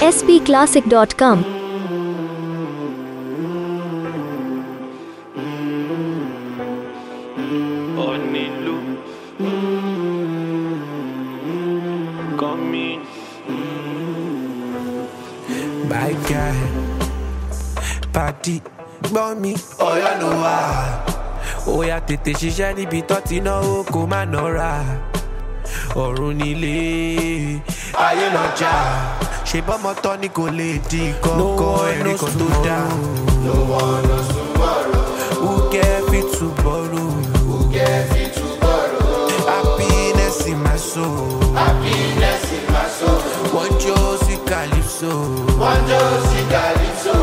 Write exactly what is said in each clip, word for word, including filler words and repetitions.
S P classic dot com. Onílù coming. My guy, party, gbọ́ mi, ọ̀yọ́ ló wà. Ó yá tètè ṣiṣẹ́ níbi tó ti náwó kó má nọ́ra. Ọ̀run nílé, ayé lọ́jà. Ṣé bọ́mọ tọ́ ni kò lè di kọ́kọ́ ẹ̀rí kan tó dá? No one knows tomorrow. Who get fit to borrow? Who get fit to borrow? Happiness in my soul. Happiness in my soul. One Josie Calypso. One Josie Calypso.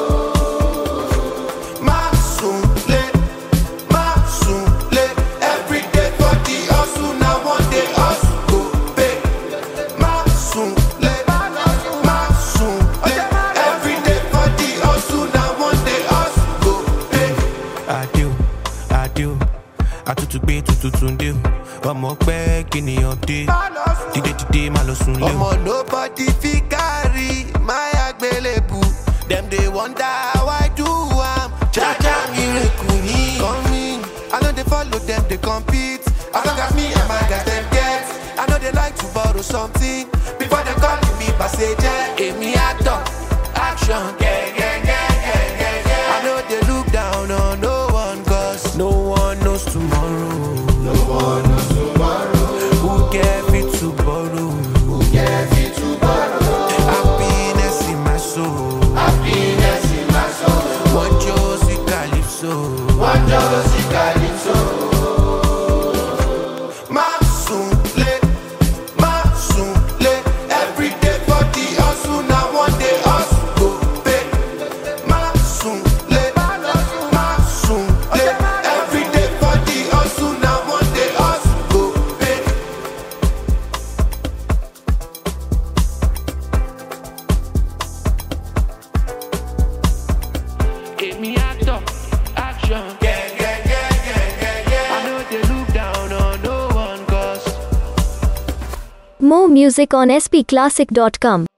Masule, Masule. Every day for the hustle, now one day hustle go pay. Masule, Masule. Every day for the hustle, now one day hustle go pay. Adio, adio. Atutu gbe tutu tunde o. Ọmọ pẹ́ kí ni ọdẹ. Dìde dìde má lọ sùn lé o. Ọmọ nobody fit carry my àgbélébù. Dem dey wonder how I do am. Jaja miracle ni. Come in, I no dey follow dem dey compete. As long as me and my guys dem get. I no dey like to borrow something. Before dem call me passenger. Èmi actor, action. Yeah, yeah, yeah, yeah, yeah, yeah. I no dey look down on no one cause no one knows tomorrow. No one knows tomorrow. Who get fit to borrow? Who get fit to borrow? Happiness in my soul. Happiness in my soul. One Josie Calypso. One Josie Calypso. Masule, Masule. Every day for the hustle, now one day hustle go pay. Masule, Masule. Every day for the hustle, now one day hustle go pay. Èmi actor, action. Yeah, yeah, yeah, yeah, yeah, yeah. I know they look down on no one cause More music on S P classic dot com.